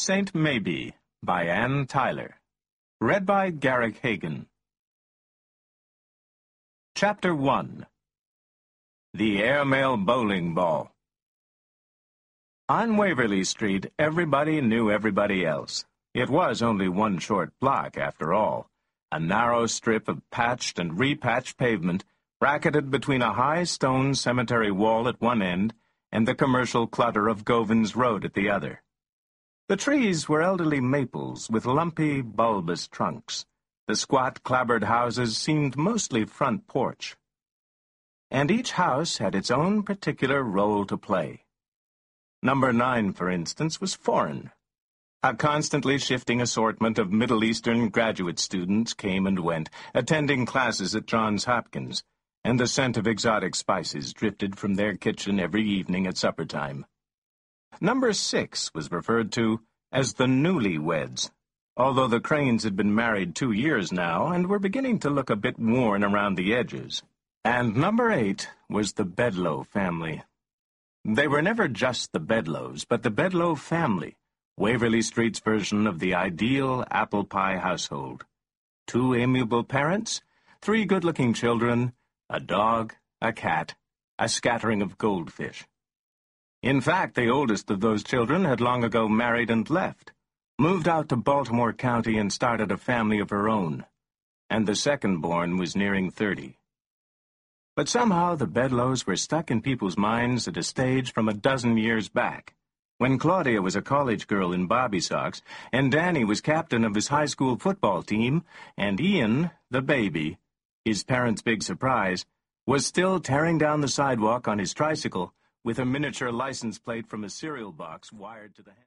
St. Maybe by Anne Tyler. Read by Garrick Hagan. Chapter 1. The Airmail Bowling Ball. On Waverly Street, everybody knew everybody else. It was only one short block, after all, a narrow strip of patched and repatched pavement bracketed between a high stone cemetery wall at one end and the commercial clutter of Govin's Road at the other. The trees were elderly maples with lumpy, bulbous trunks. The squat, clapboard houses seemed mostly front porch. And each house had its own particular role to play. Number 9, for instance, was foreign. A constantly shifting assortment of Middle Eastern graduate students came and went, attending classes at Johns Hopkins, and the scent of exotic spices drifted from their kitchen every evening at supper time. Number 6 was referred to as the newlyweds, although the Cranes had been married 2 years now and were beginning to look a bit worn around the edges. And number 8 was the Bedloe family. They were never just the Bedloes, but the Bedloe family, Waverly Street's version of the ideal apple pie household. 2 amiable parents, 3 good-looking children, a dog, a cat, a scattering of goldfish. In fact, the oldest of those children had long ago married and left, moved out to Baltimore County and started a family of her own, and the second-born was nearing 30. But somehow the Bedloes were stuck in people's minds at a stage from a dozen years back, when Claudia was a college girl in bobby socks, and Danny was captain of his high school football team, and Ian, the baby, his parents' big surprise, was still tearing down the sidewalk on his tricycle with a miniature license plate from a cereal box wired to the